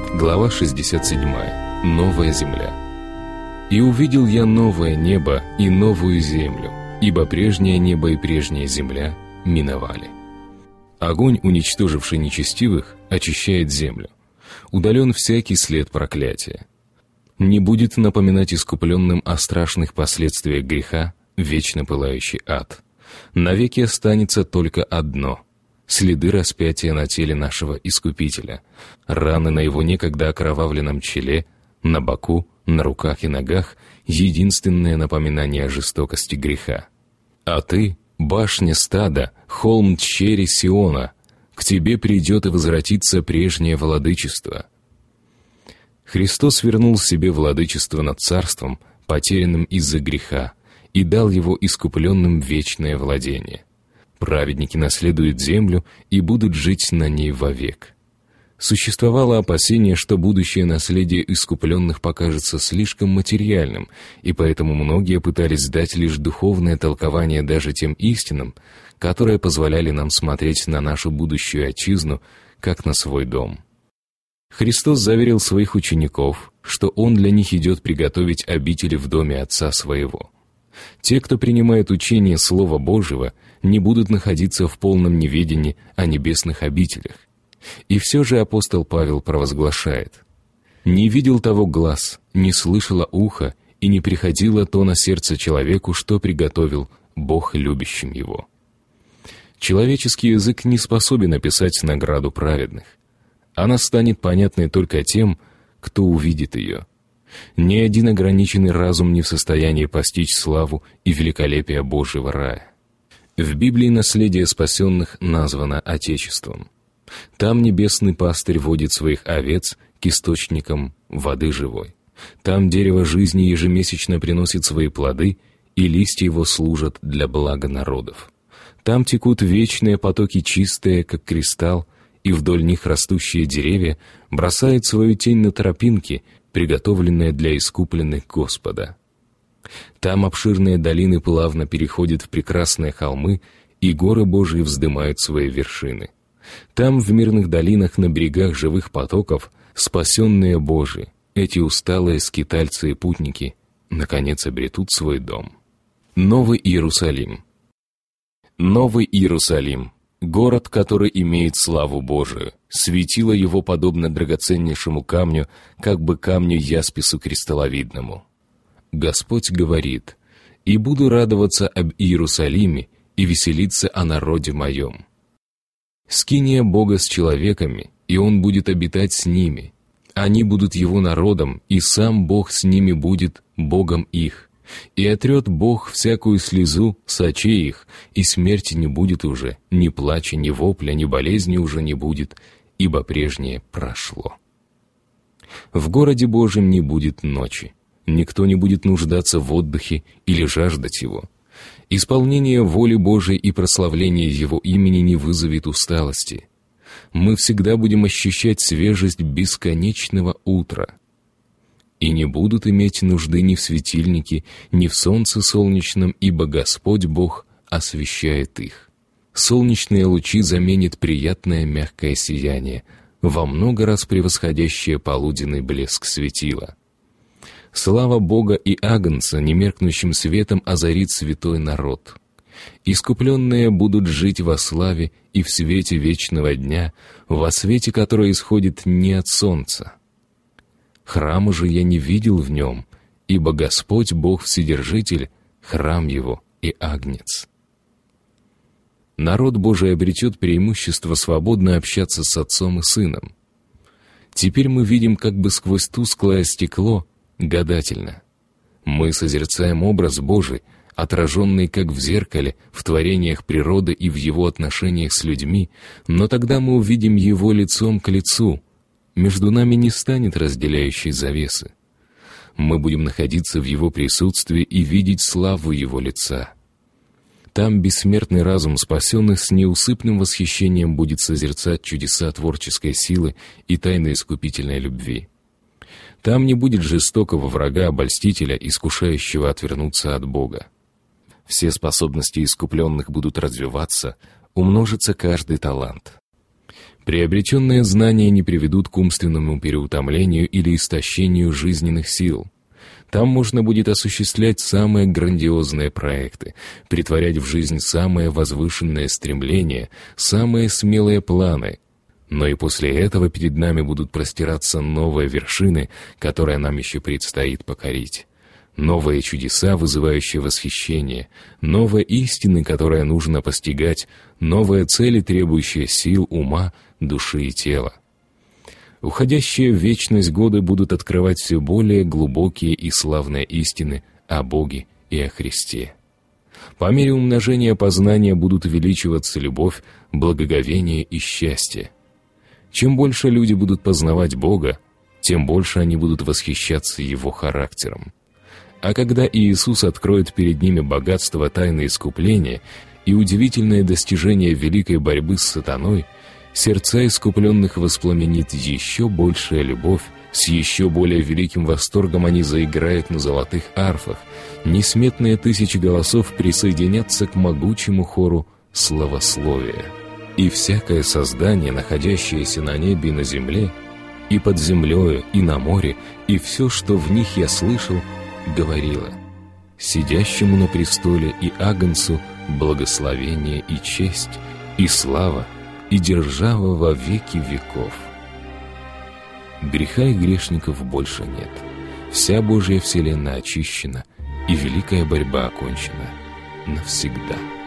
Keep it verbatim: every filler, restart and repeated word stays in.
Глава шестьдесят семь. Новая земля. «И увидел я новое небо и новую землю, ибо прежнее небо и прежняя земля миновали». Огонь, уничтоживший нечестивых, очищает землю. Удален всякий след проклятия. Не будет напоминать искупленным о страшных последствиях греха вечно пылающий ад. Навеки останется только одно — следы распятия на теле нашего Искупителя, раны на его некогда окровавленном челе, на боку, на руках и ногах — единственное напоминание о жестокости греха. А ты, башня стада, холм тщери Сиона, к тебе придет и возвратится прежнее владычество. Христос вернул себе владычество над царством, потерянным из-за греха, и дал его искупленным вечное владение. Праведники наследуют землю и будут жить на ней вовек. Существовало опасение, что будущее наследие искупленных покажется слишком материальным, и поэтому многие пытались дать лишь духовное толкование даже тем истинам, которые позволяли нам смотреть на нашу будущую отчизну, как на свой дом. Христос заверил своих учеников, что Он для них идет приготовить обители в доме Отца Своего. Те, кто принимает учение Слова Божьего, не будут находиться в полном неведении о небесных обителях. И все же апостол Павел провозглашает: «Не видел того глаз, не слышало ухо, и не приходило то на сердце человеку, что приготовил Бог любящим его». Человеческий язык не способен описать награду праведных. Она станет понятной только тем, кто увидит ее. Ни один ограниченный разум не в состоянии постичь славу и великолепие Божьего рая. В Библии наследие спасенных названо Отечеством. Там небесный пастырь водит своих овец к источникам воды живой. Там дерево жизни ежемесячно приносит свои плоды, и листья его служат для блага народов. Там текут вечные потоки чистые, как кристалл, и вдоль них растущие деревья бросают свою тень на тропинки, приготовленные для искупленных Господа. Там обширные долины плавно переходят в прекрасные холмы, и горы Божии вздымают свои вершины. Там, в мирных долинах на берегах живых потоков, спасенные Божии, эти усталые скитальцы и путники, наконец обретут свой дом. Новый Иерусалим. Новый Иерусалим, город, который имеет славу Божию, светило его подобно драгоценнейшему камню, как бы камню яспису кристалловидному. Господь говорит: «И буду радоваться об Иерусалиме и веселиться о народе моем». Скиния Бога с человеками, и Он будет обитать с ними. Они будут Его народом, и сам Бог с ними будет Богом их. И отрет Бог всякую слезу с очей их, и смерти не будет уже, ни плача, ни вопля, ни болезни уже не будет, ибо прежнее прошло. В городе Божьем не будет ночи. Никто не будет нуждаться в отдыхе или жаждать его. Исполнение воли Божией и прославление Его имени не вызовет усталости. Мы всегда будем ощущать свежесть бесконечного утра. И не будут иметь нужды ни в светильнике, ни в солнце солнечном, ибо Господь Бог освещает их. Солнечные лучи заменит приятное мягкое сияние, во много раз превосходящее полуденный блеск светила. Слава Бога и Агнца немеркнущим светом озарит святой народ. Искупленные будут жить во славе и в свете вечного дня, во свете, который исходит не от солнца. Храма же я не видел в нем, ибо Господь Бог Вседержитель, храм Его и Агнец. Народ Божий обретет преимущество свободно общаться с Отцом и Сыном. Теперь мы видим как бы сквозь тусклое стекло, гадательно. Мы созерцаем образ Божий, отраженный как в зеркале, в творениях природы и в Его отношениях с людьми, но тогда мы увидим Его лицом к лицу. Между нами не станет разделяющей завесы. Мы будем находиться в Его присутствии и видеть славу Его лица. Там бессмертный разум спасенных с неусыпным восхищением будет созерцать чудеса творческой силы и тайны искупительной любви. Там не будет жестокого врага-обольстителя, искушающего отвернуться от Бога. Все способности искупленных будут развиваться, умножится каждый талант. Приобретенные знания не приведут к умственному переутомлению или истощению жизненных сил. Там можно будет осуществлять самые грандиозные проекты, притворять в жизнь самые возвышенные стремления, самые смелые планы. Но и после этого перед нами будут простираться новые вершины, которые нам еще предстоит покорить. Новые чудеса, вызывающие восхищение, новые истины, которые нужно постигать, новые цели, требующие сил, ума, души и тела. Уходящие в вечность годы будут открывать все более глубокие и славные истины о Боге и о Христе. По мере умножения познания будут увеличиваться любовь, благоговение и счастье. Чем больше люди будут познавать Бога, тем больше они будут восхищаться Его характером. А когда Иисус откроет перед ними богатство тайны искупления и удивительное достижение великой борьбы с сатаной, сердца искупленных воспламенит еще большая любовь, с еще более великим восторгом они заиграют на золотых арфах, несметные тысячи голосов присоединятся к могучему хору славословия. И всякое создание, находящееся на небе и на земле, и под землею, и на море, и все, что в них я слышал, говорило: сидящему на престоле и Агнцу благословение и честь, и слава, и держава во веки веков. Греха и грешников больше нет. Вся Божья вселенная очищена, и великая борьба окончена навсегда.